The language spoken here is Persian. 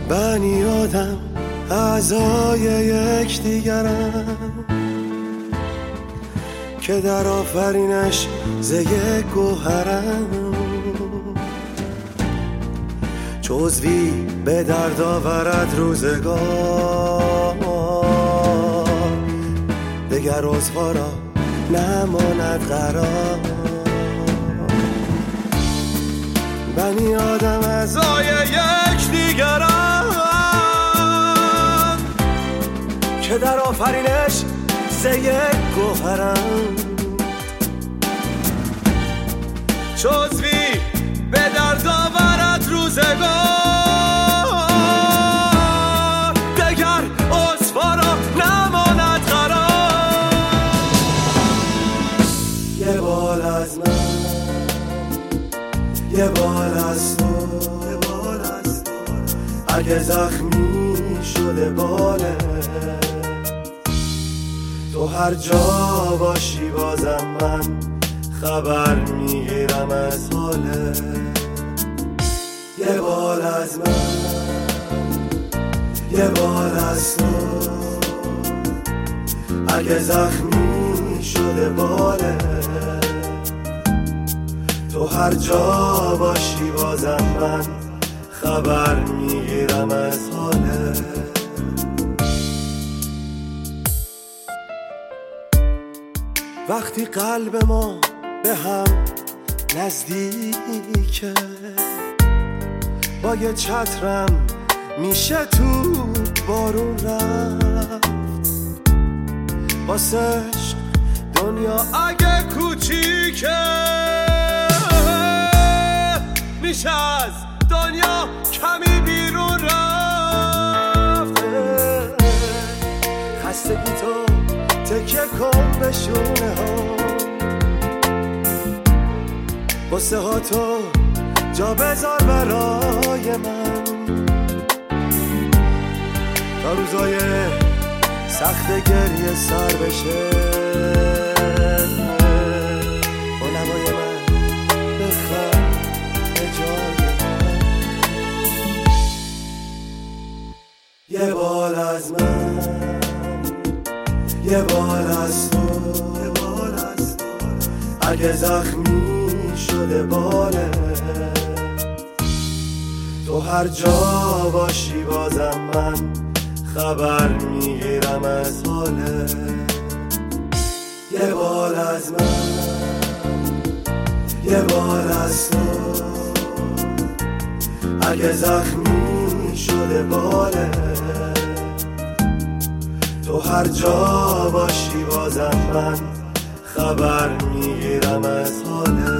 بنی آدم اعضای یک دیگرم که در آفرینش ز یک گوهرم، جزوی به درد آورد روزگار، دگر عضوها را نماند قرار. بنی آدم اعضای یک دیگرم که در آفرینش ز یک گوهرم، جزوی به درد آورد روزگار، دگر عضوها را نماند قرار. یه بال از من، یه بال از تو، اگه زخمی شده باله، تو هر جا باشی بازم من خبر میگیرم از حاله. یه بال از من، یه بال از تو، اگه زخمی شده باله، تو هر جا باشی بازم من خبر میگیرم از حاله. وقتی قلب ما به هم نزدیکه، با یه چترم میشه تو بارون رفت، واسش دنیا اگه کوچیکه میشه از دنیا کمی بیرون رفت. خستگی تو تکیه کن به شونه ها، بسته ها تو جا بذار برای من، تا روزای سخت گریه سر بشه، با نوای من بخند به جای من. یه بال از من، یه بال از تو، اگه زخمی شده باله، تو هر جا باشی بازم من خبر میگیرم از حاله. یه بال از من، یه بال از تو، اگه زخمی شده باله، تو هر جا باشی بازم من خبر میگیرم از حاله.